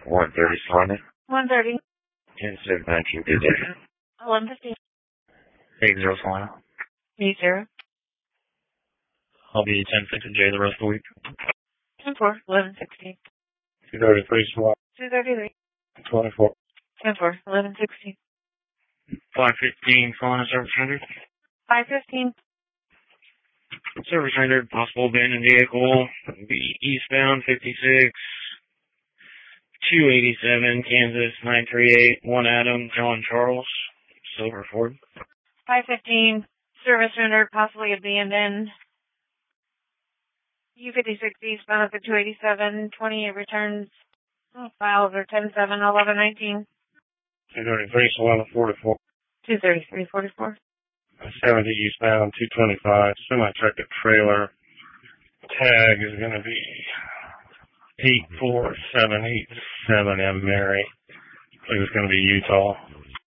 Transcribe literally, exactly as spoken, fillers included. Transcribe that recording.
one thirty, Solana. one thirty. ten seven nineteen, did it? eleven fifteen. eight zero, Solana. eight zero. I'll be ten six J the rest of the week. ten four. eleven sixteen. two thirty-three, Solana. two thirty-three. twenty-four. ten four. eleven sixteen. five fifteen, Solana, service rendered. five fifteen. Service rendered, possible abandoned vehicle. Be eastbound fifty-six. two eighty-seven, Kansas nine three eight, one Adam, John Charles, Silver Ford. five fifteen, service rendered, possibly abandoned. U fifty-six eastbound at the two eighty-seven, twenty-eight returns. Oh, files are ten seven, eleven nineteen. two thirty-three, Solana forty-four. two thirty-three, forty-four. seventy eastbound, two twenty-five, semi-tractor trailer. Tag is going to be eight four seven eight seven M Mary. I think it's going to be Utah.